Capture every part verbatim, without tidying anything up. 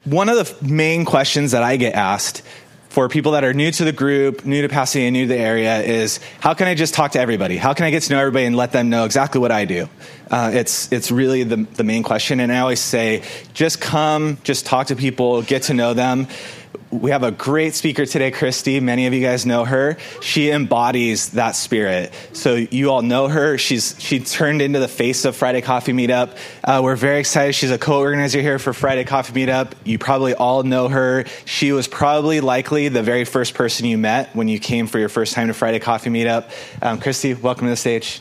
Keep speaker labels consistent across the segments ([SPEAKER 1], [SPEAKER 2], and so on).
[SPEAKER 1] one of the main questions that I get asked for people that are new to the group, new to Pasadena, new to the area is, how can I just talk to everybody? How can I get to know everybody and let them know exactly what I do? Uh, it's it's really the, the main question. And I always say, just come, just talk to people, get to know them. We have a great speaker today, Christy. Many of you guys know her. She embodies that spirit. So you all know her. She's she turned into the face of Friday Coffee Meetup. Uh, we're very excited. She's a co-organizer here for Friday Coffee Meetup. You probably all know her. She was probably likely the very first person you met when you came for your first time to Friday Coffee Meetup. Um, Christy, welcome to the stage.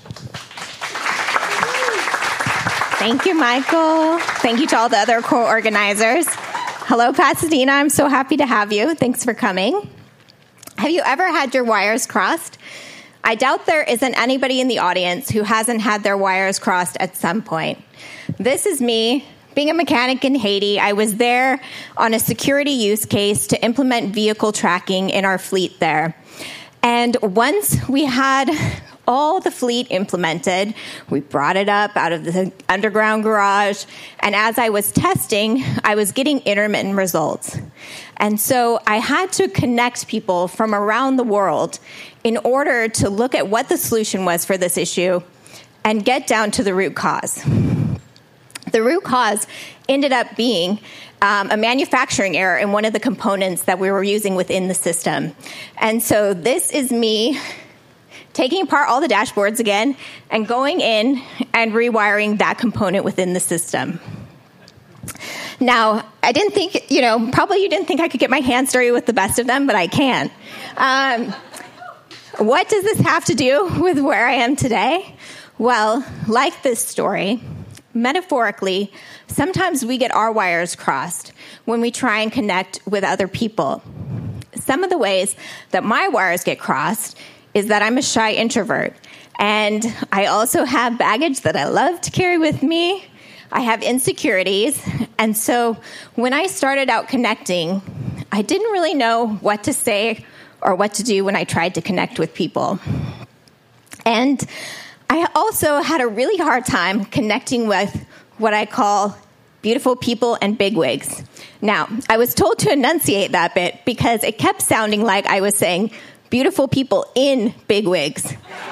[SPEAKER 2] Thank you, Michael. Thank you to all the other co-organizers. Hello, Pasadena. I'm so happy to have you. Thanks for coming. Have you ever had your wires crossed? I doubt there isn't anybody in the audience who hasn't had their wires crossed at some point. This is me. Being a mechanic in Haiti, I was there on a security use case to implement vehicle tracking in our fleet there. And once we had all the fleet implemented, we brought it up out of the underground garage, and as I was testing, I was getting intermittent results. And so I had to connect people from around the world in order to look at what the solution was for this issue and get down to the root cause. The root cause ended up being um, a manufacturing error in one of the components that we were using within the system. And so this is me taking apart all the dashboards again and going in and rewiring that component within the system. Now, I didn't think, you know, probably you didn't think I could get my hands dirty with the best of them, but I can. Um, what does this have to do with where I am today? Well, like this story, metaphorically, sometimes we get our wires crossed when we try and connect with other people. Some of the ways that my wires get crossed is that I'm a shy introvert. And I also have baggage that I love to carry with me. I have insecurities. And so when I started out connecting, I didn't really know what to say or what to do when I tried to connect with people. And I also had a really hard time connecting with what I call beautiful people and bigwigs. Now, I was told to enunciate that bit because it kept sounding like I was saying beautiful people in bigwigs.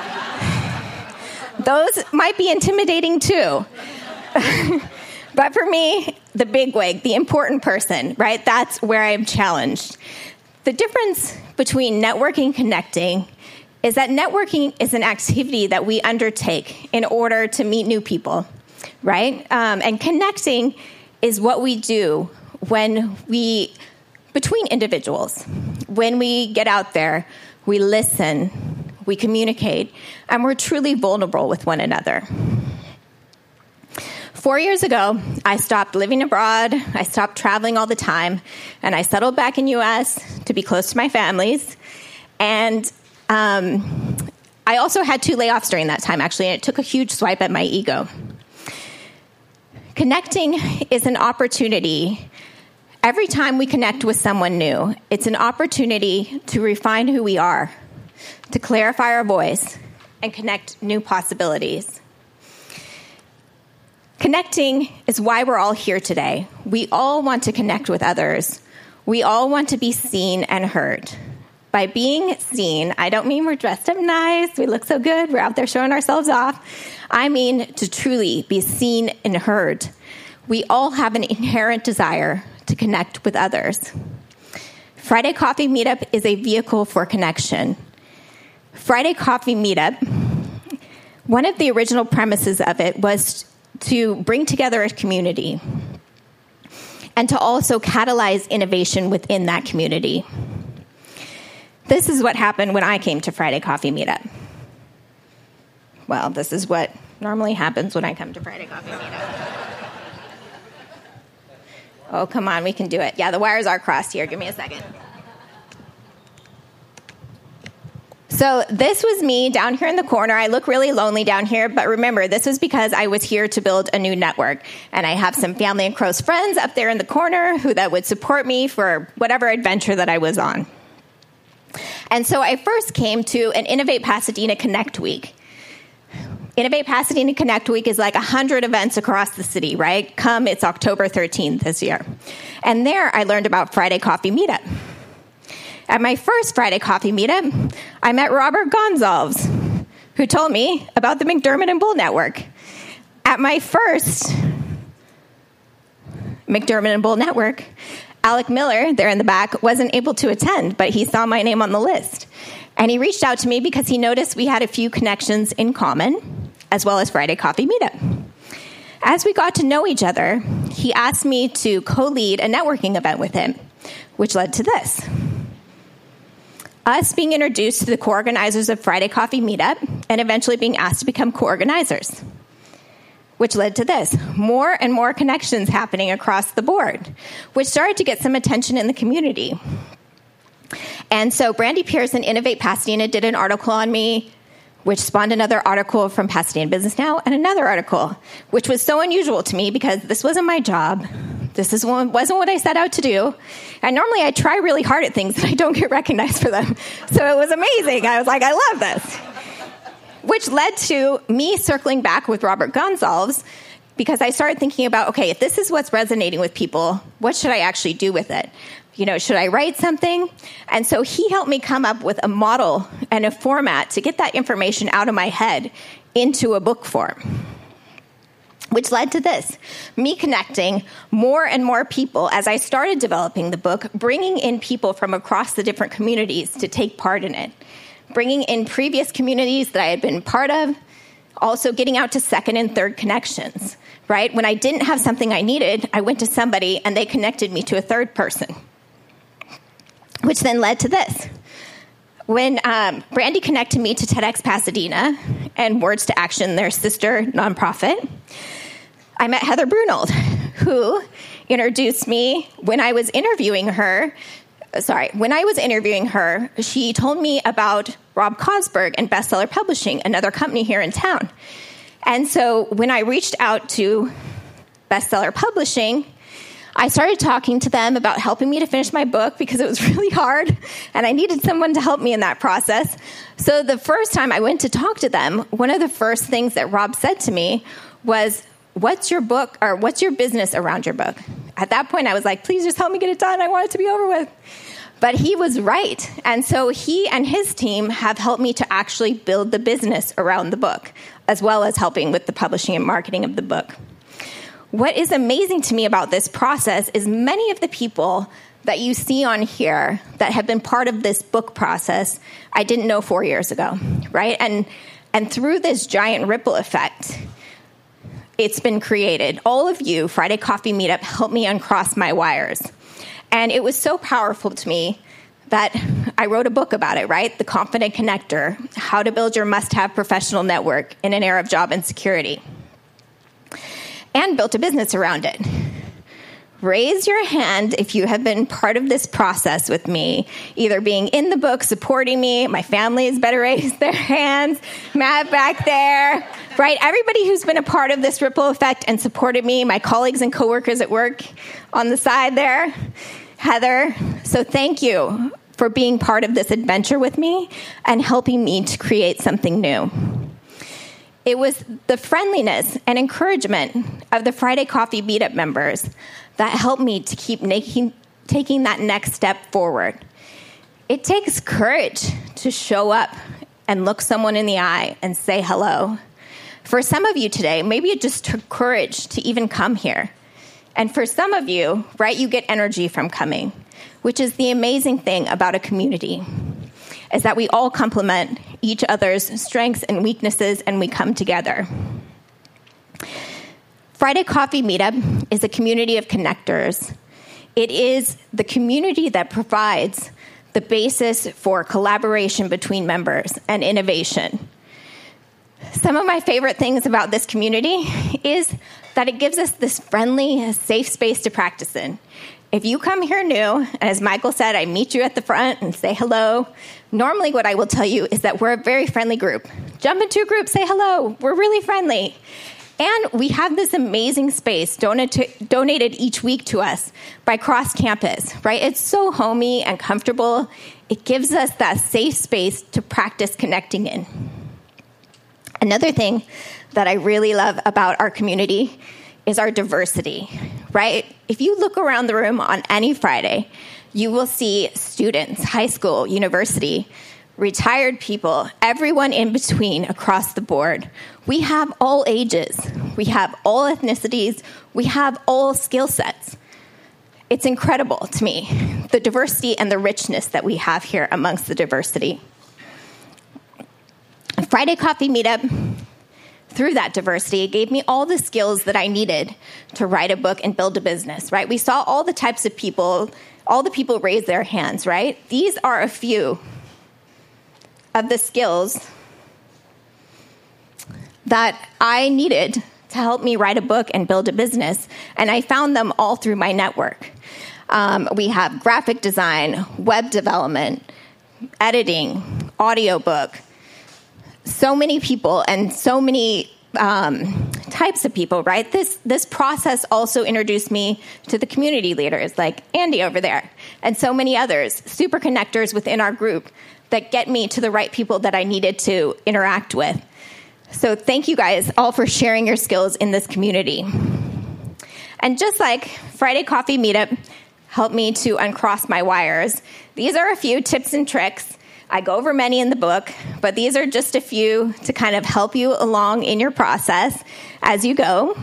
[SPEAKER 2] Those might be intimidating too. But for me, the bigwig, the important person, right? That's where I'm challenged. The difference between networking and connecting is that networking is an activity that we undertake in order to meet new people, right? Um, and connecting is what we do when we, between individuals, when we get out there, we listen, we communicate, and we're truly vulnerable with one another. Four years ago, I stopped living abroad, I stopped traveling all the time, and I settled back in U S to be close to my families. And um, I also had two layoffs during that time, actually, and it took a huge swipe at my ego. Connecting is an opportunity. Every time we connect with someone new, it's an opportunity to refine who we are, to clarify our voice, and connect new possibilities. Connecting is why we're all here today. We all want to connect with others. We all want to be seen and heard. By being seen, I don't mean we're dressed up nice, we look so good, we're out there showing ourselves off. I mean to truly be seen and heard. We all have an inherent desire to connect with others. Friday Coffee Meetup is a vehicle for connection. Friday Coffee Meetup, one of the original premises of it was to bring together a community and to also catalyze innovation within that community. This is what happened when I came to Friday Coffee Meetup. Well, this is what normally happens when I come to Friday Coffee Meetup. Oh, come on, we can do it. Yeah, the wires are crossed here. Give me a second. So this was me down here in the corner. I look really lonely down here, but remember, this was because I was here to build a new network. And I have some family and close friends up there in the corner who that would support me for whatever adventure that I was on. And so I first came to an Innovate Pasadena Connect Week. Innovate Pasadena Connect Week is like one hundred events across the city, right? Come, it's October thirteenth this year. And there I learned about Friday Coffee Meetup. At my first Friday Coffee Meetup, I met Robert Gonsalves, who told me about the McDermott and Bull Network. At my first McDermott and Bull Network, Alec Miller, there in the back, wasn't able to attend, but he saw my name on the list. And he reached out to me because he noticed we had a few connections in common, as well as Friday Coffee Meetup. As we got to know each other, he asked me to co-lead a networking event with him, which led to this. Us being introduced to the co-organizers of Friday Coffee Meetup and eventually being asked to become co-organizers, which led to this. More and more connections happening across the board, which started to get some attention in the community. And so Brandy Pierce and Innovate Pasadena did an article on me, which spawned another article from Pasadena Business Now and another article, which was so unusual to me because this wasn't my job. This is one, wasn't what I set out to do. And normally I try really hard at things and I don't get recognized for them. So it was amazing. I was like, I love this. Which led to me circling back with Robert Gonsalves because I started thinking about, okay, if this is what's resonating with people, what should I actually do with it? You know, should I write something? And so he helped me come up with a model and a format to get that information out of my head into a book form, which led to this, me connecting more and more people as I started developing the book, bringing in people from across the different communities to take part in it, bringing in previous communities that I had been part of, also getting out to second and third connections, right? When I didn't have something I needed, I went to somebody and they connected me to a third person, which then led to this. When um, Brandy connected me to TEDx Pasadena and Words to Action, their sister nonprofit, I met Heather Brunold, who introduced me when I was interviewing her. Sorry, when I was interviewing her, she told me about Rob Cosberg and Bestseller Publishing, another company here in town. And so when I reached out to Bestseller Publishing, I started talking to them about helping me to finish my book because it was really hard and I needed someone to help me in that process. So the first time I went to talk to them, one of the first things that Rob said to me was, what's your book or what's your business around your book? At that point, I was like, please just help me get it done. I want it to be over with. But he was right. And so he and his team have helped me to actually build the business around the book, as well as helping with the publishing and marketing of the book. What is amazing to me about this process is many of the people that you see on here that have been part of this book process, I didn't know four years ago, right? And and through this giant ripple effect, it's been created. All of you, Friday Coffee Meetup, helped me uncross my wires. And it was so powerful to me that I wrote a book about it, right? The Confident Connector, How to Build Your Must-Have Professional Network in an Era of Job Insecurity. And built a business around it. Raise your hand if you have been part of this process with me, either being in the book, supporting me. My family has better raise their hands. Matt back there, right? Everybody who's been a part of this ripple effect and supported me, my colleagues and coworkers at work on the side there, Heather. So thank you for being part of this adventure with me and helping me to create something new. It was the friendliness and encouragement of the Friday Coffee Meetup members that helped me to keep making, taking that next step forward. It takes courage to show up and look someone in the eye and say hello. For some of you today, maybe it just took courage to even come here. And for some of you, right, you get energy from coming, which is the amazing thing about a community, is that we all complement each other's strengths and weaknesses, and we come together. Friday Coffee Meetup is a community of connectors. It is the community that provides the basis for collaboration between members and innovation. Some of my favorite things about this community is that it gives us this friendly, safe space to practice in. If you come here new, and as Michael said, I meet you at the front and say hello. Normally what I will tell you is that we're a very friendly group. Jump into a group, say hello. We're really friendly. And we have this amazing space donated, donated each week to us by Cross Campus, right? It's so homey and comfortable. It gives us that safe space to practice connecting in. Another thing that I really love about our community is our diversity, right? If you look around the room on any Friday, you will see students, high school, university, retired people, everyone in between across the board. We have all ages. We have all ethnicities. We have all skill sets. It's incredible to me, the diversity and the richness that we have here amongst the diversity. Friday Coffee Meetup, through that diversity, gave me all the skills that I needed to write a book and build a business, right? We saw all the types of people, all the people raise their hands, right? These are a few of the skills that I needed to help me write a book and build a business, and I found them all through my network. Um, we have graphic design, web development, editing, audiobook, so many people and so many um, types of people, right? This this process also introduced me to the community leaders like Andy over there and so many others, super connectors within our group that get me to the right people that I needed to interact with. So thank you guys all for sharing your skills in this community. And just like Friday Coffee Meetup helped me to uncross my wires, these are a few tips and tricks. I go over many in the book, but these are just a few to kind of help you along in your process as you go.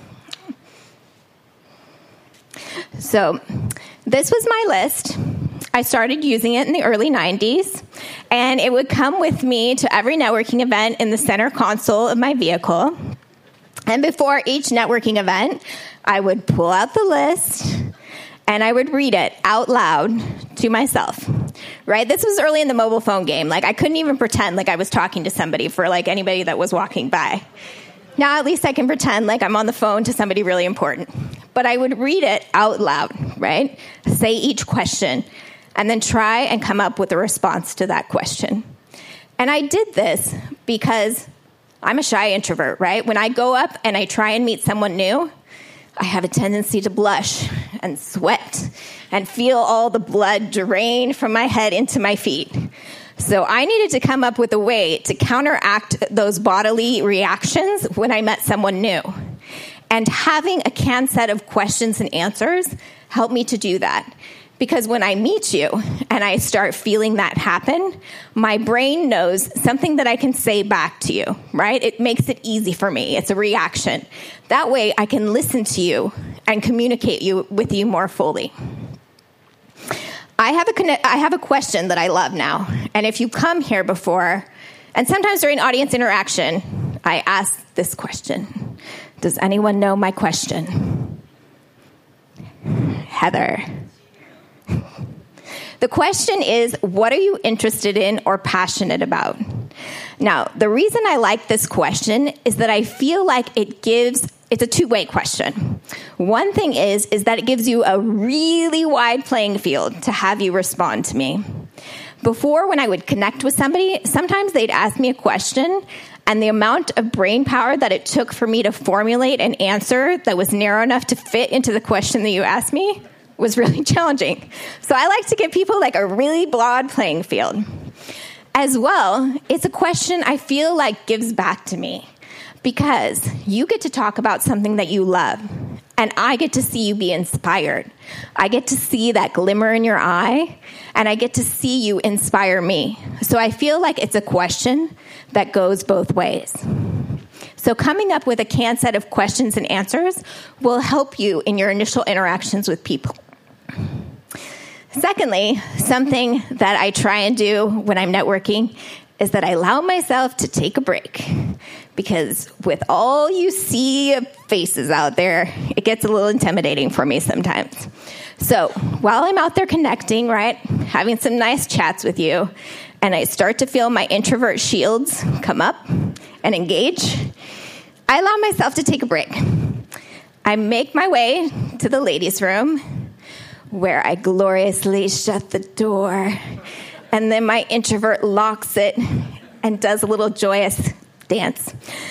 [SPEAKER 2] So this was my list. I started using it in the early nineties, and it would come with me to every networking event in the center console of my vehicle. And before each networking event, I would pull out the list, and I would read it out loud to myself, right? This was early in the mobile phone game. Like, I couldn't even pretend like I was talking to somebody for, like, anybody that was walking by. Now, at least I can pretend like I'm on the phone to somebody really important. But I would read it out loud, right? Say each question, and then try and come up with a response to that question. And I did this because I'm a shy introvert, right? When I go up and I try and meet someone new, I have a tendency to blush and sweat and feel all the blood drain from my head into my feet. So I needed to come up with a way to counteract those bodily reactions when I met someone new. And having a canned set of questions and answers helped me to do that. Because when I meet you and I start feeling that happen, my brain knows something that I can say back to you, right? It makes it easy for me. It's a reaction. That way I can listen to you and communicate you with you more fully. I have a I have a question that I love now. And if you come here before, and sometimes during audience interaction, I ask this question. Does anyone know my question? Heather. The question is, what are you interested in or passionate about? Now, the reason I like this question is that I feel like it gives, it's a two-way question. One thing is, is that it gives you a really wide playing field to have you respond to me. Before, when I would connect with somebody, sometimes they'd ask me a question, and the amount of brain power that it took for me to formulate an answer that was narrow enough to fit into the question that you asked me was really challenging. So I like to give people like a really broad playing field. As well, it's a question I feel like gives back to me because you get to talk about something that you love, and I get to see you be inspired. I get to see that glimmer in your eye, and I get to see you inspire me. So I feel like it's a question that goes both ways. So coming up with a canned set of questions and answers will help you in your initial interactions with people. Secondly, something that I try and do when I'm networking is that I allow myself to take a break. Because with all you see faces out there, it gets a little intimidating for me sometimes. So while I'm out there connecting, right, having some nice chats with you, and I start to feel my introvert shields come up and engage, I allow myself to take a break. I make my way to the ladies' room, where I gloriously shut the door, and then my introvert locks it and does a little joyous dance.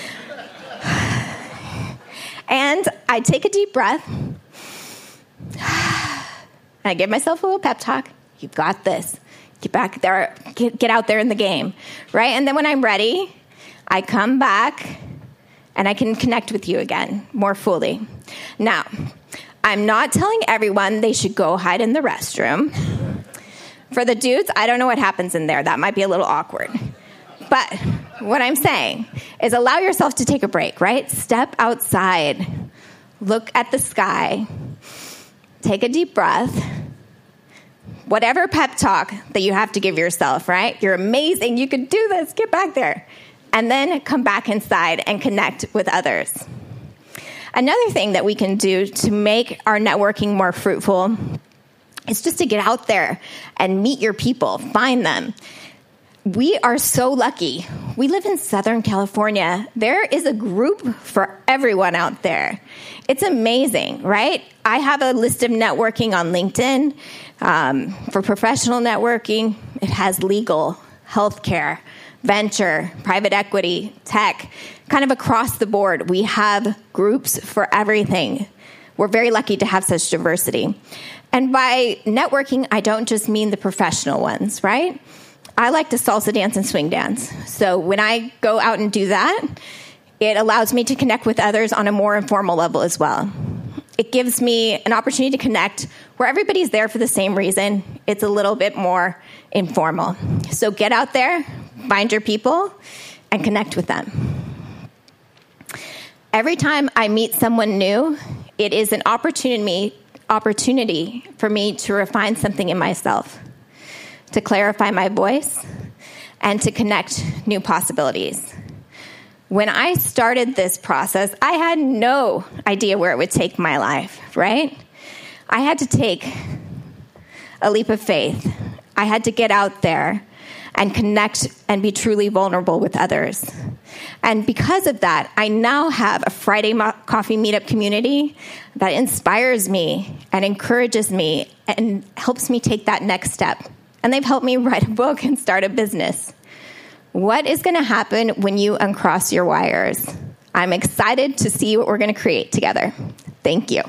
[SPEAKER 2] And I take a deep breath, and I give myself a little pep talk. You've got this. Get back there, get, get out there in the game, right? And then when I'm ready, I come back and I can connect with you again more fully. Now, I'm not telling everyone they should go hide in the restroom. For the dudes, I don't know what happens in there. That might be a little awkward. But what I'm saying is allow yourself to take a break, right? Step outside. Look at the sky. Take a deep breath. Whatever pep talk that you have to give yourself, right? You're amazing. You can do this. Get back there. And then come back inside and connect with others. Another thing that we can do to make our networking more fruitful is just to get out there and meet your people, find them. We are so lucky. We live in Southern California. There is a group for everyone out there. It's amazing, right? I have a list of networking on LinkedIn um, for professional networking. It has legal, healthcare, venture, private equity, tech, kind of across the board. We have groups for everything. We're very lucky to have such diversity. And by networking, I don't just mean the professional ones, right? I like to salsa dance and swing dance. So when I go out and do that, it allows me to connect with others on a more informal level as well. It gives me an opportunity to connect where everybody's there for the same reason. It's a little bit more informal. So get out there, find your people, and connect with them. Every time I meet someone new, it is an opportunity, opportunity for me to refine something in myself, to clarify my voice, and to connect new possibilities. When I started this process, I had no idea where it would take my life, right? I had to take a leap of faith. I had to get out there and connect and be truly vulnerable with others. And because of that, I now have a Friday mo- coffee meetup community that inspires me and encourages me and helps me take that next step. And they've helped me write a book and start a business. What is going to happen when you uncross your wires? I'm excited to see what we're going to create together. Thank you.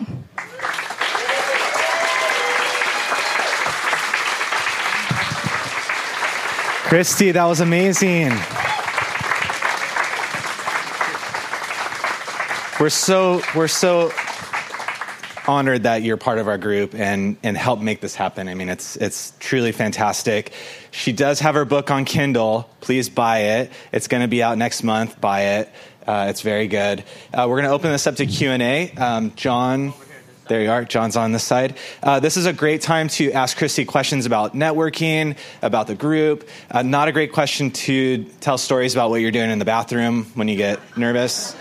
[SPEAKER 1] Christy, that was amazing. We're so we're so honored that you're part of our group and and help make this happen. I mean, it's it's truly fantastic. She does have her book on Kindle. Please buy it. It's going to be out next month. Buy it. Uh, it's very good. Uh, we're going to open this up to Q and A. Um, John, there you are. John's on this side. Uh, this is a great time to ask Christy questions about networking, about the group. Uh, not a great question to tell stories about what you're doing in the bathroom when you get nervous.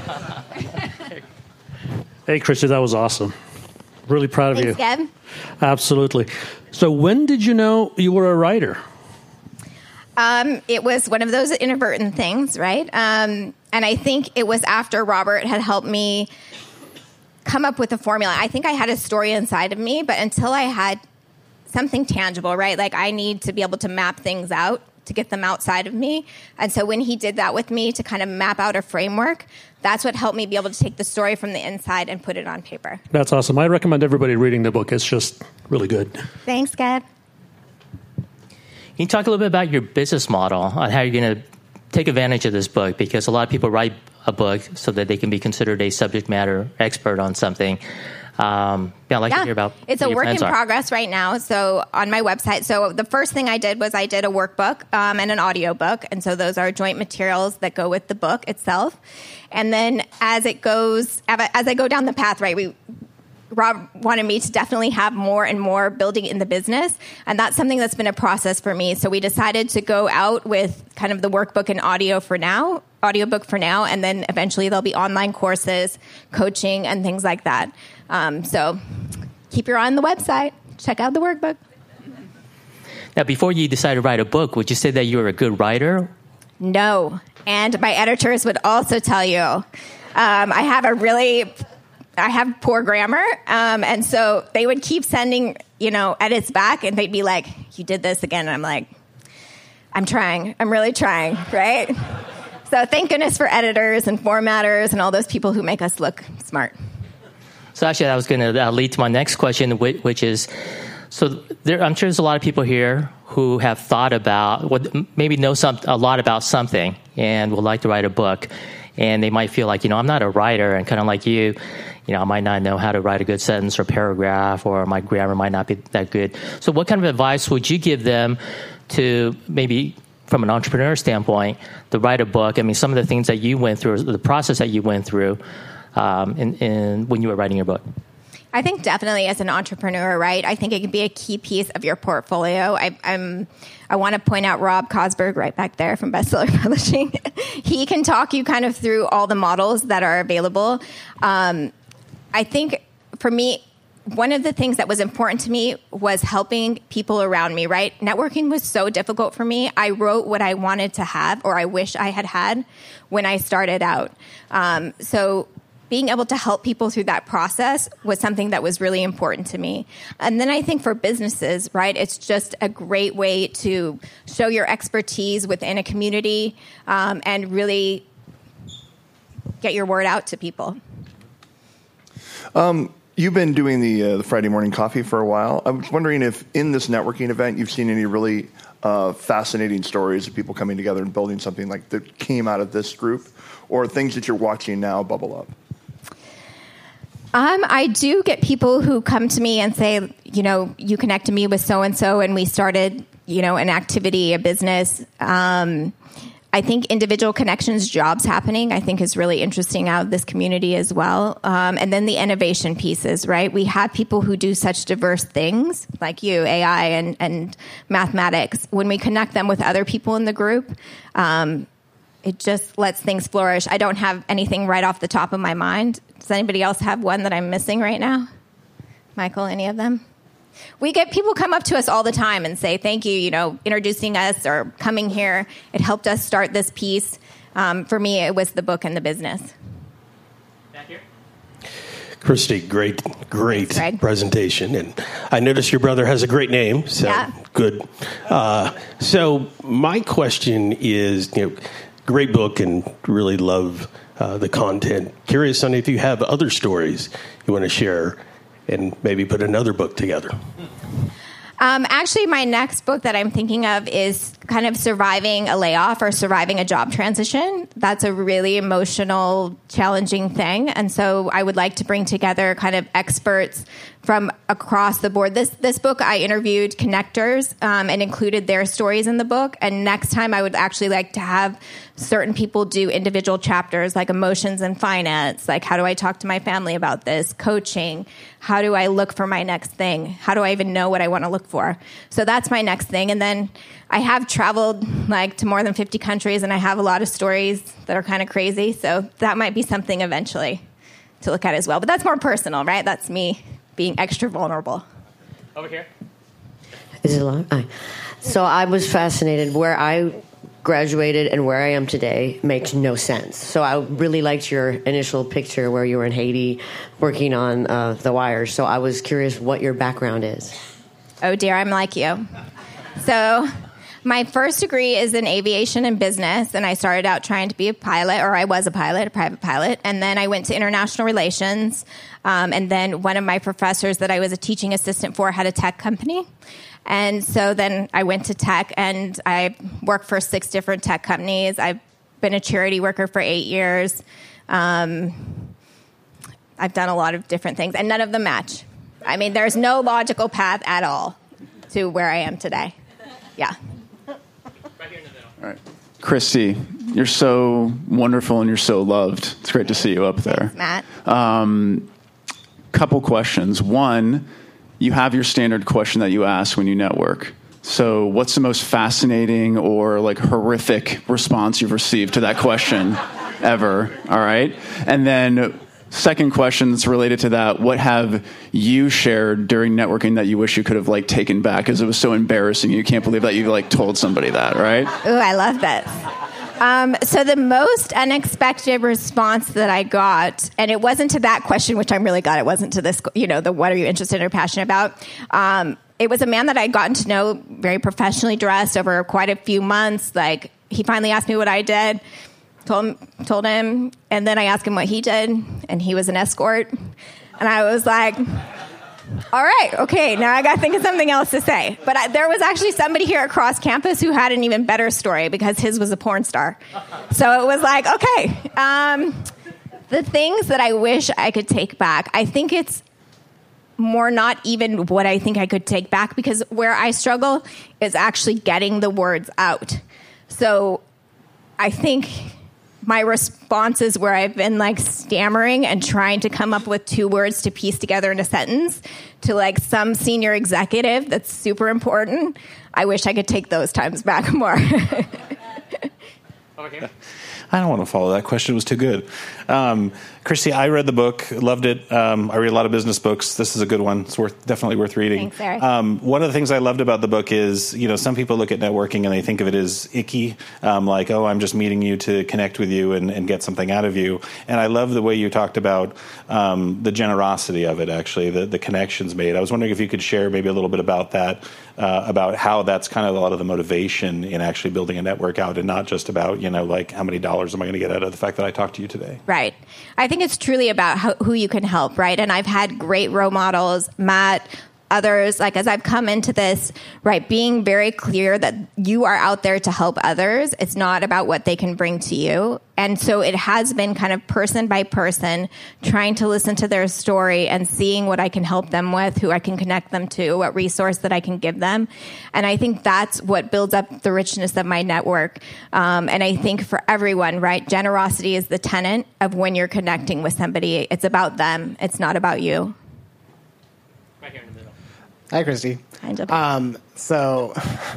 [SPEAKER 3] Hey, Christy, that was awesome. Really proud of
[SPEAKER 2] Thanks,
[SPEAKER 3] you.
[SPEAKER 2] Gab.
[SPEAKER 3] Absolutely. So when did you know you were a writer?
[SPEAKER 2] Um, it was one of those inadvertent things, right? Um, and I think it was after Robert had helped me come up with a formula. I think I had a story inside of me, but until I had something tangible, right? Like I need to be able to map things out to get them outside of me. And so when he did that with me to kind of map out a framework, that's what helped me be able to take the story from the inside and put it on paper.
[SPEAKER 3] That's awesome. I recommend everybody reading the book. It's just really good.
[SPEAKER 2] Thanks, Gab.
[SPEAKER 4] Can you talk a little bit about your business model on how you're going to take advantage of this book? Because a lot of people write a book so that they can be considered a subject matter expert on something. Um, yeah, I'd like
[SPEAKER 2] yeah.
[SPEAKER 4] to hear about
[SPEAKER 2] It's
[SPEAKER 4] what
[SPEAKER 2] a
[SPEAKER 4] your
[SPEAKER 2] work in
[SPEAKER 4] plans are.
[SPEAKER 2] progress right now. So on my website, so the first thing I did was I did a workbook um, and an audio book. And so those are joint materials that go with the book itself. And then as it goes, as I go down the path, right, we Rob wanted me to definitely have more and more building in the business. And that's something that's been a process for me. So we decided to go out with kind of the workbook and audio for now, audiobook for now, and then eventually there'll be online courses, coaching, and things like that. Um, so keep your eye on the website. Check out the workbook.
[SPEAKER 4] Now, before you decided to write a book, would you say that you were a good writer?
[SPEAKER 2] No. And my editors would also tell you. Um, I have a really... I have poor grammar, um, and so they would keep sending, you know, edits back, and they'd be like, you did this again. And I'm like, I'm trying. I'm really trying, right? So thank goodness for editors and formatters and all those people who make us look smart.
[SPEAKER 4] So actually, I was going to uh, lead to my next question, which, which is, So there, I'm sure there's a lot of people here who have thought about, what maybe know some, a lot about something and would like to write a book. And they might feel like, you know, I'm not a writer, and kind of like you, you know, I might not know how to write a good sentence or paragraph, or my grammar might not be that good. So what kind of advice would you give them to maybe, from an entrepreneur standpoint, to write a book? I mean, some of the things that you went through, the process that you went through um, in, in, when you were writing your book.
[SPEAKER 2] I think definitely as an entrepreneur, right? I think it can be a key piece of your portfolio. I, I'm, I want to point out Rob Cosberg right back there from Bestseller Publishing. He can talk you kind of through all the models that are available. Um, I think for me, one of the things that was important to me was helping people around me, right? Networking was so difficult for me. I wrote what I wanted to have, or I wish I had had when I started out. Um, so being able to help people through that process was something that was really important to me. And then I think for businesses, right, it's just a great way to show your expertise within a community um, and really get your word out to people.
[SPEAKER 5] Um, you've been doing the, uh, the Friday morning coffee for a while. I was wondering if in this networking event you've seen any really uh, fascinating stories of people coming together and building something like that came out of this group, or things that you're watching now bubble up.
[SPEAKER 2] Um, I do get people who come to me and say, you know, you connected me with so-and-so and we started, you know, an activity, a business. Um, I think individual connections, jobs happening, I think is really interesting out of this community as well. Um, and then the innovation pieces, right? We have people who do such diverse things like you, A I and, and mathematics. When we connect them with other people in the group, um, it just lets things flourish. I don't have anything right off the top of my mind. Does anybody else have one that I'm missing right now? Michael, any of them? We get people come up to us all the time and say, thank you, you know, introducing us or coming here. It helped us start this piece. Um, for me, it was the book and the business.
[SPEAKER 4] Back here.
[SPEAKER 6] Christy, great, great
[SPEAKER 2] Thanks,
[SPEAKER 6] presentation. And I noticed your brother has a great name, so
[SPEAKER 2] yeah.
[SPEAKER 6] Good. Uh, so my question is, you know, great book and really love uh, the content. Curious on if you have other stories you want to share and maybe put another book together.
[SPEAKER 2] Um, actually, my next book that I'm thinking of is kind of surviving a layoff or surviving a job transition. That's a really emotional, challenging thing. And so I would like to bring together kind of experts from across the board. This this book, I interviewed connectors um, and included their stories in the book. And next time I would actually like to have certain people do individual chapters like emotions and finance, like how do I talk to my family about this, coaching, how do I look for my next thing, how do I even know what I want to look for. So that's my next thing. And then I have traveled like to more than fifty countries, and I have a lot of stories that are kind of crazy. So that might be something eventually to look at as well. But that's more personal, right? That's me being extra vulnerable.
[SPEAKER 4] Over here.
[SPEAKER 7] Is it long? Aye. So I was fascinated. Where I graduated and where I am today makes no sense. So I really liked your initial picture where you were in Haiti working on uh, the wires. So I was curious what your background is.
[SPEAKER 2] Oh, dear, I'm like you. So my first degree is in aviation and business, and I started out trying to be a pilot, or I was a pilot, a private pilot, and then I went to international relations, um, and then one of my professors that I was a teaching assistant for had a tech company, and so then I went to tech, and I worked for six different tech companies. I've been a charity worker for eight years. Um, I've done a lot of different things, and none of them match. I mean, there's no logical path at all to where I am today. Yeah.
[SPEAKER 4] Right here in the middle.
[SPEAKER 8] All right. Christy, you're so wonderful and you're so loved. It's great to see you up there.
[SPEAKER 2] Matt.
[SPEAKER 8] Um, couple questions. One, you have your standard question that you ask when you network. So what's the most fascinating or like horrific response you've received to that question ever? All right. And then second question that's related to that, what have you shared during networking that you wish you could have like taken back because it was so embarrassing you can't believe that you like told somebody that, right?
[SPEAKER 2] Ooh, I love this. Um, so the most unexpected response that I got, and it wasn't to that question, which I'm really glad it wasn't to this, you know, the what are you interested or passionate about? Um, it was a man that I'd gotten to know very professionally dressed over quite a few months. Like he finally asked me what I did. Told him, told him, and then I asked him what he did, and he was an escort. And I was like, All right. Okay. Now I got to think of something else to say. But I, there was actually somebody here across campus who had an even better story because his was a porn star. So it was like, okay. Um, the things that I wish I could take back, I think it's more not even what I think I could take back, because where I struggle is actually getting the words out. So I think my responses where I've been like stammering and trying to come up with two words to piece together in a sentence to like some senior executive that's super important, I wish I could take those times back more.
[SPEAKER 9] Over here. I don't want to follow that question. It was too good. Um, Christy, I read the book, loved it. Um, I read a lot of business books. This is a good one. It's worth definitely worth reading.
[SPEAKER 2] Thanks, Eric.
[SPEAKER 9] Um, one of the things I loved about the book is, you know, some people look at networking and they think of it as icky, um, like, oh, I'm just meeting you to connect with you and, and get something out of you. And I love the way you talked about um, the generosity of it, actually, the, the connections made. I was wondering if you could share maybe a little bit about that, uh, about how that's kind of a lot of the motivation in actually building a network out, and not just about, you know, like how many dollars am I going to get out of the fact that I talked to you today.
[SPEAKER 2] Right. I think it's truly about how, who you can help, right? And I've had great role models, Matt, others, like as I've come into this, right, being very clear that you are out there to help others. It's not about what they can bring to you. And so it has been kind of person by person, trying to listen to their story and seeing what I can help them with, who I can connect them to, what resource that I can give them. And I think that's what builds up the richness of my network. Um, and I think for everyone, right, generosity is the tenet of when you're connecting with somebody. It's about them. It's not about you.
[SPEAKER 4] Right here in the middle.
[SPEAKER 10] Hi, Christy.
[SPEAKER 2] Hi, Jill.
[SPEAKER 10] Um, so,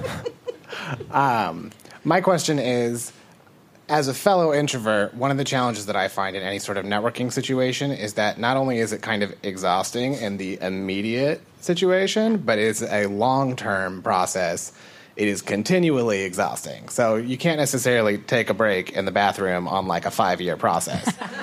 [SPEAKER 10] um, my question is, as a fellow introvert, one of the challenges that I find in any sort of networking situation is that not only is it kind of exhausting in the immediate situation, but it's a long-term process. It is continually exhausting. So you can't necessarily take a break in the bathroom on like a five-year process.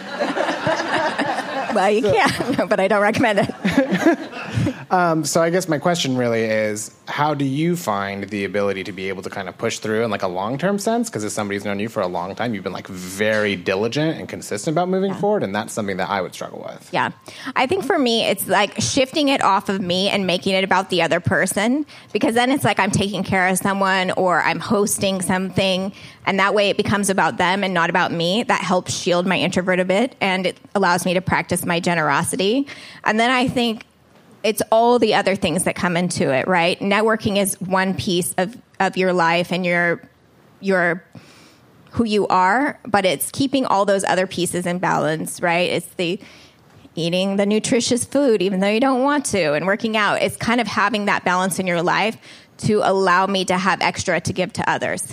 [SPEAKER 2] Well, you can, but I don't recommend it.
[SPEAKER 10] um, so I guess my question really is, how do you find the ability to be able to kind of push through in like a long-term sense? Because as somebody who's known you for a long time, you've been like very diligent and consistent about moving yeah. forward, and that's something that I would struggle with.
[SPEAKER 2] Yeah. I think for me, it's like shifting it off of me and making it about the other person, because then it's like I'm taking care of someone or I'm hosting something, and that way it becomes about them and not about me. That helps shield my introvert a bit, and it allows me to practice my generosity. And then I think it's all the other things that come into it, right? Networking is one piece of, of your life and your your who you are, but it's keeping all those other pieces in balance, right? It's the eating the nutritious food, even though you don't want to, and working out. It's kind of having that balance in your life to allow me to have extra to give to others.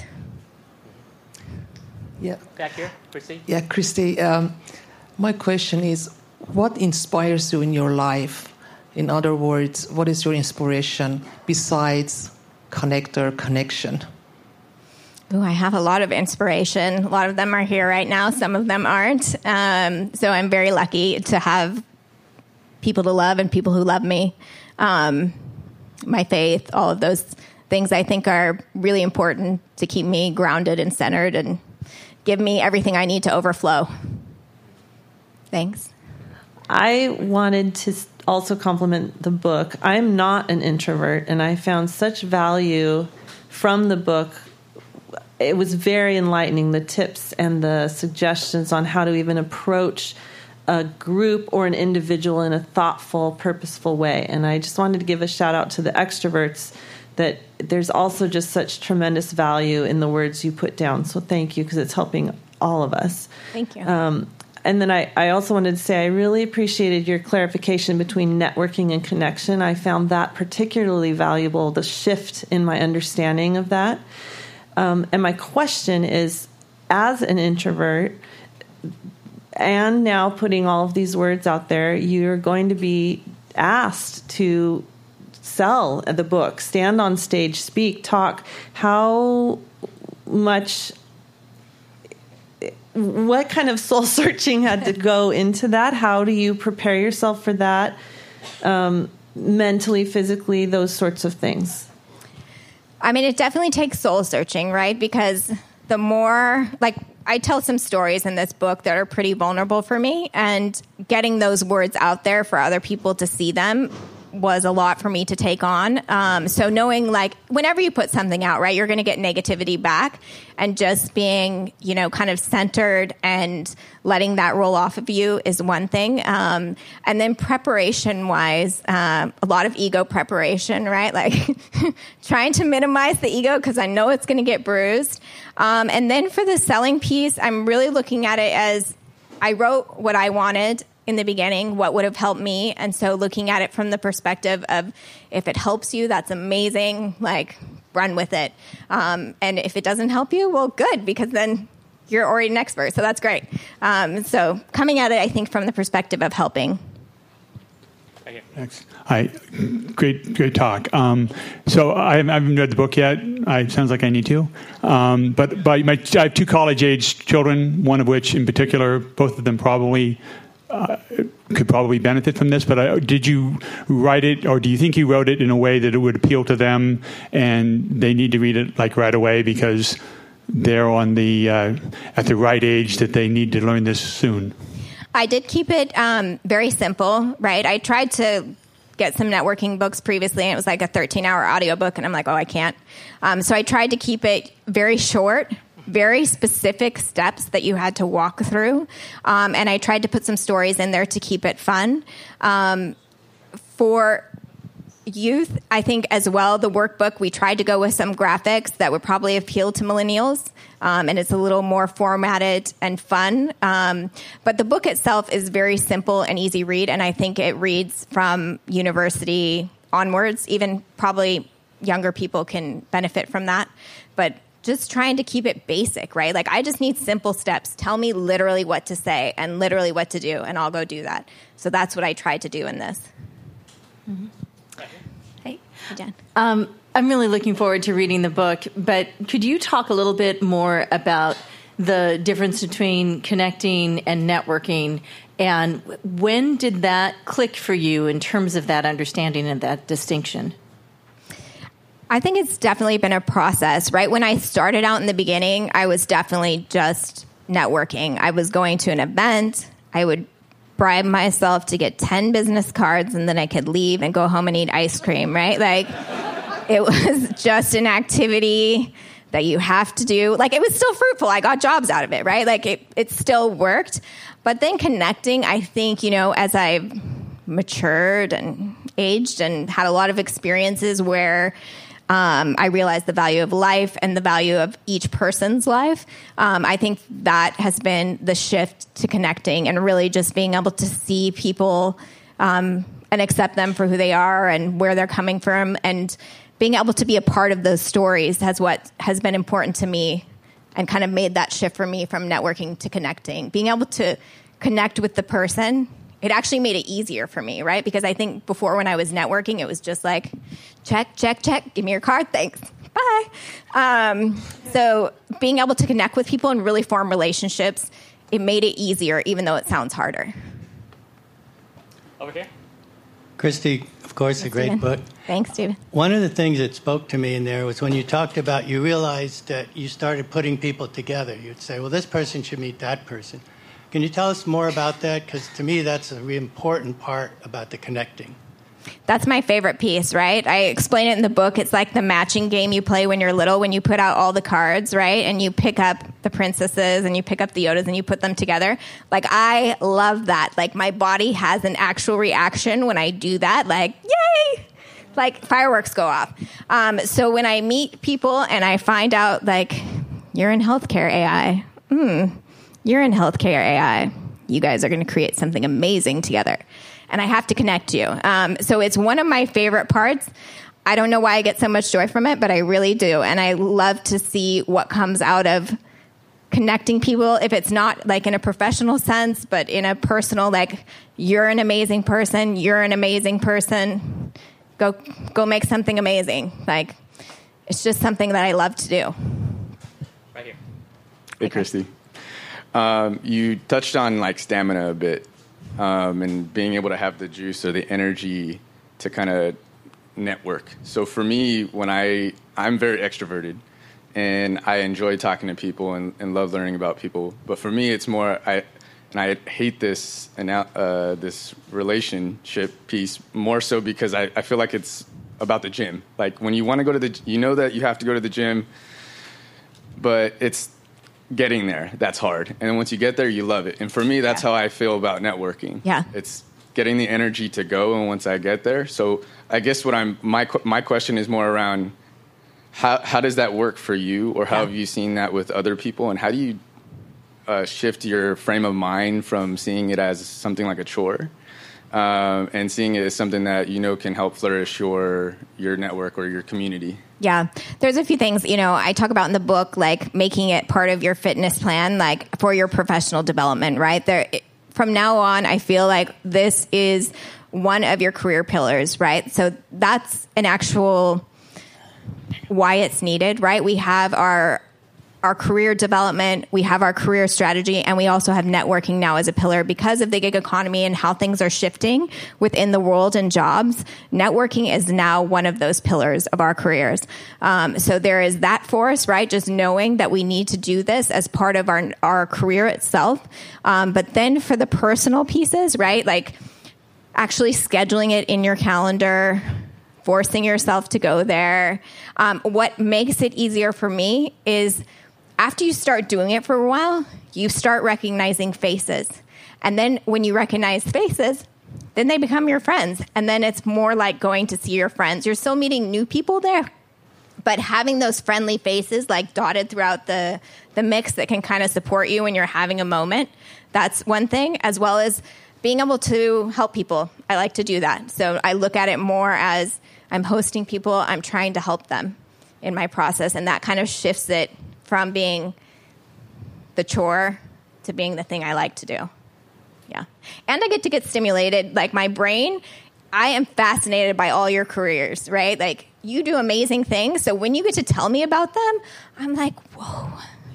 [SPEAKER 11] Yeah.
[SPEAKER 4] Back here, Christy.
[SPEAKER 11] Yeah, Christy. Um, my question is, what inspires you in your life? In other words, what is your inspiration besides connector connection?
[SPEAKER 2] Ooh, I have a lot of inspiration. A lot of them are here right now. Some of them aren't. Um, so I'm very lucky to have people to love and people who love me. Um, my faith, all of those things I think are really important to keep me grounded and centered and give me everything I need to overflow. Thanks.
[SPEAKER 12] I wanted to also compliment the book. I'm not an introvert, and I found such value from the book. It was very enlightening, the tips and the suggestions on how to even approach a group or an individual in a thoughtful, purposeful way. And I just wanted to give a shout out to the extroverts that there's also just such tremendous value in the words you put down. So thank you, because it's helping all of us.
[SPEAKER 2] Thank you.
[SPEAKER 12] Um, and then I, I also wanted to say I really appreciated your clarification between networking and connection. I found that particularly valuable, the shift in my understanding of that. Um, and my question is, as an introvert, and now putting all of these words out there, you're going to be asked to sell the book, stand on stage, speak, talk. How much, what kind of soul searching had to go into that? How do you prepare yourself for that, um, mentally, physically, those sorts of things?
[SPEAKER 2] I mean, it definitely takes soul searching, right? Because the more, like, I tell some stories in this book that are pretty vulnerable for me, and getting those words out there for other people to see them was a lot for me to take on. Um, so knowing, like, whenever you put something out, right, you're going to get negativity back, and just being, you know, kind of centered and letting that roll off of you is one thing. Um, and then preparation wise, um, a lot of ego preparation, right? Like trying to minimize the ego because I know it's going to get bruised. Um, and then for the selling piece, I'm really looking at it as I wrote what I wanted in the beginning, what would have helped me. And so looking at it from the perspective of, if it helps you, that's amazing. Like, run with it. Um, and if it doesn't help you, well, good, because then you're already an expert. So that's great. Um, so coming at it, I think, from the perspective of helping.
[SPEAKER 13] Thanks. Hi, great, great talk. Um, so I haven't, I haven't read the book yet. I sounds like I need to. Um, but but my, I have two college-age children. One of which, in particular, both of them probably uh, could probably benefit from this. But I, did you write it, or do you think you wrote it in a way that it would appeal to them, and they need to read it like right away because they're on the uh, at the right age that they need to learn this soon?
[SPEAKER 2] I did keep it um, very simple, right? I tried to get some networking books previously, and it was like a thirteen-hour audiobook, and I'm like, oh, I can't. Um, so I tried to keep it very short, very specific steps that you had to walk through, um, and I tried to put some stories in there to keep it fun. Um, for youth, I think as well, the workbook, we tried to go with some graphics that would probably appeal to millennials. Um, and it's a little more formatted and fun. Um, but the book itself is very simple and easy read, and I think it reads from university onwards. Even probably younger people can benefit from that. But just trying to keep it basic, right? Like, I just need simple steps. Tell me literally what to say and literally what to do, and I'll go do that. So that's what I tried to do in this.
[SPEAKER 14] Mm-hmm. Hey,
[SPEAKER 2] Hey, Jen.
[SPEAKER 14] Um, I'm really looking forward to reading the book, but could you talk a little bit more about the difference between connecting and networking, and when did that click for you in terms of that understanding and that distinction?
[SPEAKER 2] I think it's definitely been a process, right? When I started out in the beginning, I was definitely just networking. I was going to an event. I would bribe myself to get ten business cards, and then I could leave and go home and eat ice cream, right? Like, it was just an activity that you have to do. Like, it was still fruitful. I got jobs out of it, right? Like, it, it still worked. But then connecting, I think, you know, as I've matured and aged and had a lot of experiences where um, I realized the value of life and the value of each person's life, um, I think that has been the shift to connecting and really just being able to see people um, and accept them for who they are and where they're coming from, and being able to be a part of those stories has what has been important to me and kind of made that shift for me from networking to connecting. Being able to connect with the person, it actually made it easier for me, right? Because I think before, when I was networking, it was just like, check, check, check, give me your card, thanks, bye. Um, so being able to connect with people and really form relationships, it made it easier, even though it sounds harder.
[SPEAKER 15] Over here. Christy, of course, a great
[SPEAKER 2] Steven.
[SPEAKER 15] book.
[SPEAKER 2] Thanks, Steven.
[SPEAKER 15] One of the things that spoke to me in there was when you talked about, you realized that you started putting people together. You'd say, well, this person should meet that person. Can you tell us more about that? Because to me, that's a really important part about the connecting.
[SPEAKER 2] That's my favorite piece, right? I explain it in the book. It's like the matching game you play when you're little, when you put out all the cards, right? And you pick up the princesses and you pick up the Yodas and you put them together. Like, I love that. Like, my body has an actual reaction when I do that. Like, yay! Like, fireworks go off. Um, so when I meet people and I find out, like, you're in healthcare A I. Hmm. You're in healthcare A I. You guys are going to create something amazing together. And I have to connect you. Um, so it's one of my favorite parts. I don't know why I get so much joy from it, but I really do. And I love to see what comes out of connecting people, if it's not like in a professional sense, but in a personal, like, you're an amazing person, you're an amazing person, go go make something amazing. Like, it's just something that I love to do.
[SPEAKER 16] Right here. Hey, Christy. Um, you touched on, like, stamina a bit. Um, and being able to have the juice or the energy to kind of network. So for me, when I, I'm very extroverted, and I enjoy talking to people and, and love learning about people. But for me, it's more, I, and I hate this uh, this relationship piece more so because I, I feel like it's about the gym. Like when you want to go to the, you know that you have to go to the gym, but it's getting there that's hard. And then once you get there, you love it. And for me, that's yeah. how I feel about networking.
[SPEAKER 2] Yeah,
[SPEAKER 16] it's getting the energy to go. And once I get there, so I guess what I'm my my question is more around how how does that work for you, or how yeah. have you seen that with other people, and how do you uh, shift your frame of mind from seeing it as something like a chore, um, and seeing it as something that you know can help flourish your your network or your community?
[SPEAKER 2] Yeah, there's a few things, you know, I talk about in the book, like making it part of your fitness plan, like for your professional development, right? There, from now on, I feel like this is one of your career pillars, right? So that's an actual why it's needed, right? We have our our career development, we have our career strategy, and we also have networking now as a pillar because of the gig economy and how things are shifting within the world and jobs. Networking is now one of those pillars of our careers. Um, so there is that for us, right? Just knowing that we need to do this as part of our, our career itself. Um, but then for the personal pieces, right? Like actually scheduling it in your calendar, forcing yourself to go there. Um, what makes it easier for me is after you start doing it for a while, you start recognizing faces. And then when you recognize faces, then they become your friends. And then it's more like going to see your friends. You're still meeting new people there, but having those friendly faces like dotted throughout the, the mix that can kind of support you when you're having a moment, that's one thing, as well as being able to help people. I like to do that. So I look at it more as I'm hosting people, I'm trying to help them in my process, and that kind of shifts it from being the chore to being the thing I like to do. Yeah. And I get to get stimulated. Like my brain, I am fascinated by all your careers, right? Like you do amazing things. So when you get to tell me about them, I'm like, whoa,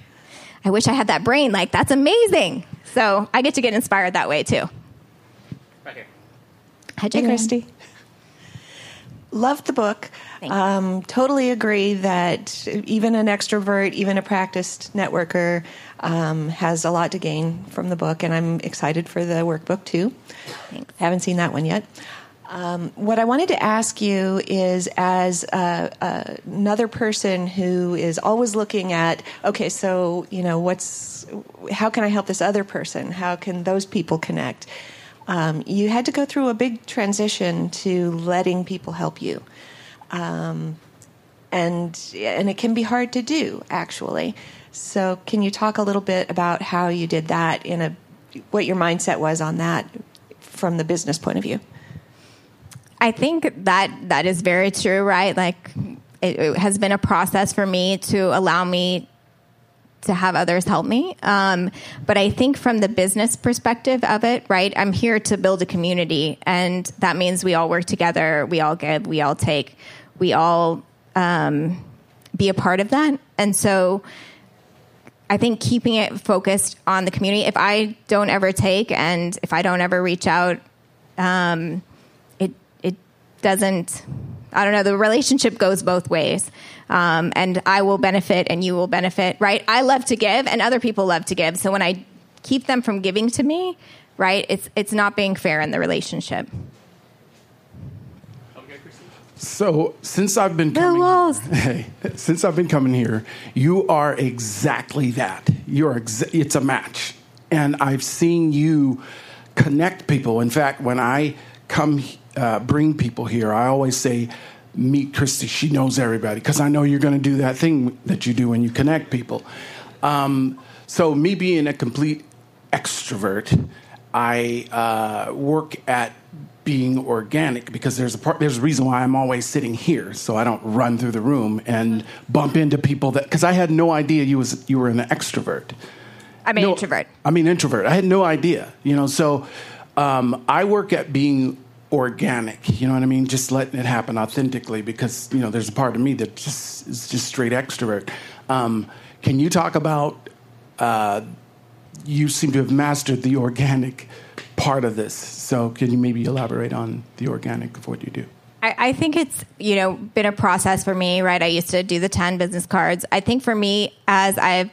[SPEAKER 2] I wish I had that brain. Like that's amazing. So I get to get inspired that way too.
[SPEAKER 4] Right here.
[SPEAKER 2] Hi,
[SPEAKER 17] Hey, Christy. Loved the book. Um, totally agree that even an extrovert, even a practiced networker, um, has a lot to gain from the book, and I'm excited for the workbook too. Thanks. Haven't seen that one yet. Um, what I wanted to ask you is, as uh, uh, another person who is always looking at, okay, so you know, what's, how can I help this other person? How can those people connect? Um, you had to go through a big transition to letting people help you. Um, and and it can be hard to do, actually. So can you talk a little bit about how you did that, in a what your mindset was on that from the business point of view?
[SPEAKER 2] I think that that is very true, right? Like it, it has been a process for me to allow me to have others help me. Um, but I think from the business perspective of it, right, I'm here to build a community. And that means we all work together. We all give, we all take, we all um, be a part of that. And so I think keeping it focused on the community, if I don't ever take and if I don't ever reach out, um, it, it doesn't, I don't know, the relationship goes both ways. Um, and I will benefit and you will benefit, right? I love to give and other people love to give. So when I keep them from giving to me, right, it's it's not being fair in the relationship.
[SPEAKER 18] So since I've been coming, hey, since I've been coming here, you are exactly that. You're exa- it's a match. And I've seen you connect people. In fact, when I come uh, bring people here, I always say, meet Christy. She knows everybody, because I know you're going to do that thing that you do when you connect people. Um, so me being a complete extrovert, I uh, work at being organic, because there's a part, there's a reason why I'm always sitting here, so I don't run through the room and bump into people that, because I had no idea you was you were an extrovert.
[SPEAKER 2] I'm an
[SPEAKER 18] no,
[SPEAKER 2] introvert.
[SPEAKER 18] I mean introvert. I had no idea, you know. So um, I work at being organic, you know what I mean? Just letting it happen authentically, because, you know, there's a part of me that just is just straight extrovert. Um, can you talk about, uh, you seem to have mastered the organic part of this. So can you maybe elaborate on the organic of what you do?
[SPEAKER 2] I, I think it's, you know, been a process for me, right? I used to do the ten business cards. I think for me, as I've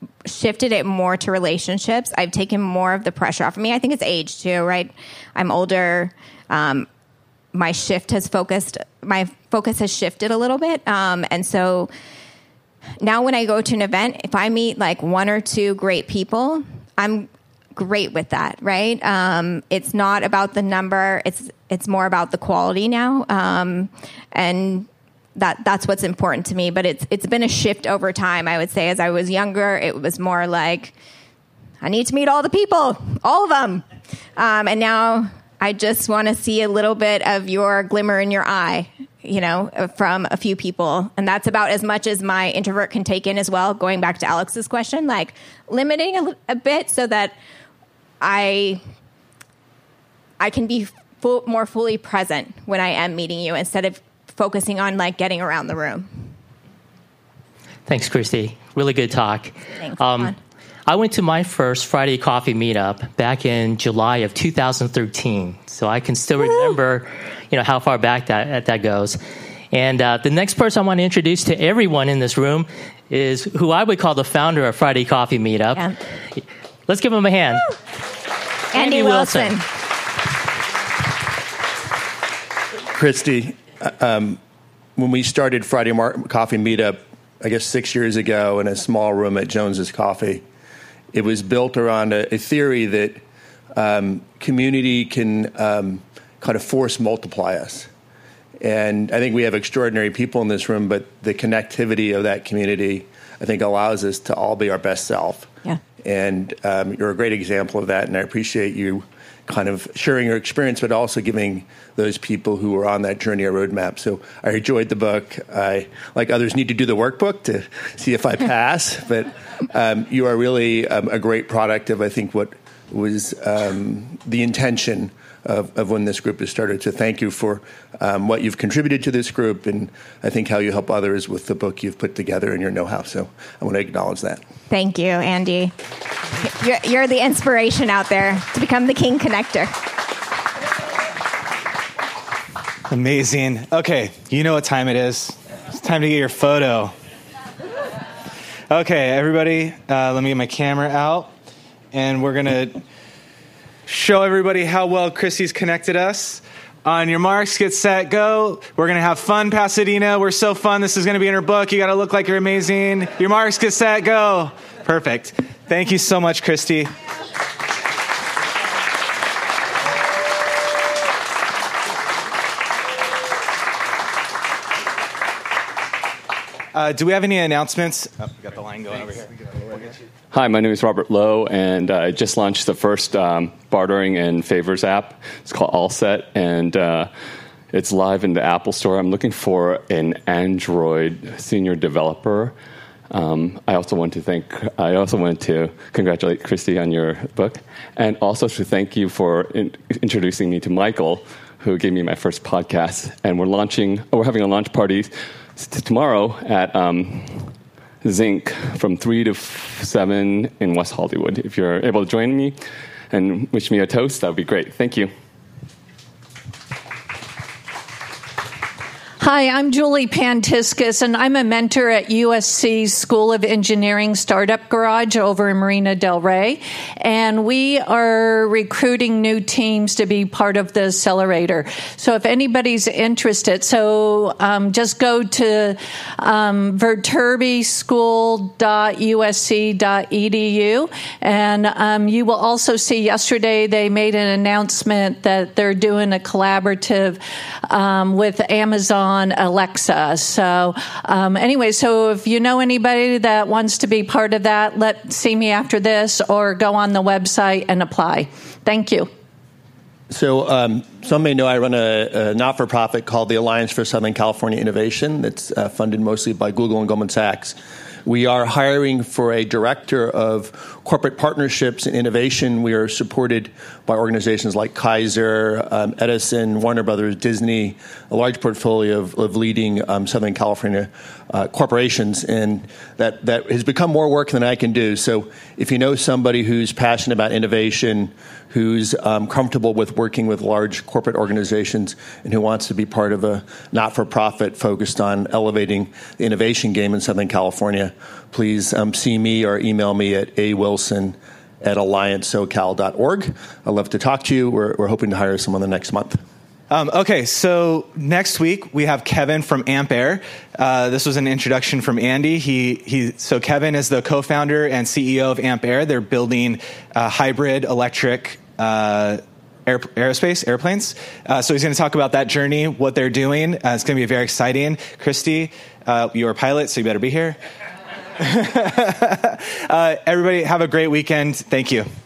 [SPEAKER 2] shifted it more to relationships. I've taken more of the pressure off of me. I think it's age too, right? I'm older. Um, my shift has focused, my focus has shifted a little bit. Um, and so now when I go to an event, if I meet like one or two great people, I'm great with that, right? Um, it's not about the number. It's, it's more about the quality now. Um, and that that's what's important to me. But it's, it's been a shift over time. I would say as I was younger, it was more like, I need to meet all the people, all of them. Um, and now I just want to see a little bit of your glimmer in your eye, you know, from a few people. And that's about as much as my introvert can take in as well. Going back to Alex's question, like limiting a, a bit so that I, I can be full, more fully present when I am meeting you instead of focusing on like getting around the room.
[SPEAKER 4] Thanks, Christy. Really good talk.
[SPEAKER 2] Thanks.
[SPEAKER 4] Um, I went to my first Friday Coffee meetup back in July of two thousand thirteen, so I can still remember, you know, how far back that that goes. And uh, the next person I want to introduce to everyone in this room is who I would call the founder of Friday Coffee Meetup. Yeah. Let's give him a hand.
[SPEAKER 2] Woo! Andy, Andy Wilson. Wilson.
[SPEAKER 19] Christy, um, when we started Friday Mar- Coffee Meetup, I guess six years ago in a small room at Jones's Coffee, it was built around a, a theory that um, community can um, kind of force multiply us. And I think we have extraordinary people in this room, but the connectivity of that community, I think, allows us to all be our best self.
[SPEAKER 2] Yeah.
[SPEAKER 19] And um, you're a great example of that, and I appreciate you kind of sharing your experience, but also giving those people who are on that journey a roadmap. So I enjoyed the book. I, like others, need to do the workbook to see if I pass, but um, you are really um, a great product of, I think, what was um, the intention of, of when this group has started. So thank you for um, what you've contributed to this group, and I think how you help others with the book you've put together and your know-how. So I want to acknowledge that.
[SPEAKER 2] Thank you, Andy. You're, you're the inspiration out there to become the King Connector.
[SPEAKER 1] Amazing. Okay, you know what time it is. It's time to get your photo. Okay, everybody, uh, let me get my camera out, and we're going to show everybody how well Christy's connected us. On your marks, get set, go. We're going to have fun, Pasadena. We're so fun. This is going to be in her book. You got to look like you're amazing. Your marks, get set, go. Perfect. Thank you so much, Christy. Uh, do we have any announcements? Oh, we got the line going over here.
[SPEAKER 20] Hi, my name is Robert Lowe, and I just launched the first um, bartering and favors app. It's called Allset, and uh, it's live in the Apple Store. I'm looking for an Android senior developer. Um, I also want to thank. I also want to congratulate Christy on your book, and also to thank you for in, introducing me to Michael, who gave me my first podcast. And we're launching. We're having a launch party tomorrow at um, Zinc from three to seven in West Hollywood. If you're able to join me and wish me a toast, that would be great. Thank you.
[SPEAKER 21] Hi, I'm Julie Pantiskis, and I'm a mentor at U S C's School of Engineering Startup Garage over in Marina del Rey. And we are recruiting new teams to be part of the accelerator. So if anybody's interested, so um, just go to um, viterbi school dot u s c dot e d u. And um, you will also see yesterday they made an announcement that they're doing a collaborative um, with Amazon Alexa. So um, anyway, so if you know anybody that wants to be part of that, let see me after this or go on the website and apply. Thank you.
[SPEAKER 19] So um, some may know I run a, a not-for-profit called the Alliance for Southern California Innovation that's uh, funded mostly by Google and Goldman Sachs. We are hiring for a director of corporate partnerships and innovation. We are supported by organizations like Kaiser, um, Edison, Warner Brothers, Disney, a large portfolio of, of leading um, Southern California uh, corporations. And that, that has become more work than I can do. So if you know somebody who's passionate about innovation, who's um, comfortable with working with large corporate organizations and who wants to be part of a not-for-profit focused on elevating the innovation game in Southern California, please um, see me or email me at a wilson at alliance socal dot org. I'd love to talk to you. We're, we're hoping to hire someone the next month.
[SPEAKER 1] Um, okay, so next week we have Kevin from Ampaire. Uh, this was an introduction from Andy. He he. So Kevin is the co-founder and C E O of Ampaire. They're building uh, hybrid electric uh, air, aerospace airplanes. Uh, so he's going to talk about that journey, what they're doing. Uh, it's going to be very exciting. Christy, uh, you're a pilot, so you better be here. uh, everybody, have a great weekend. Thank you.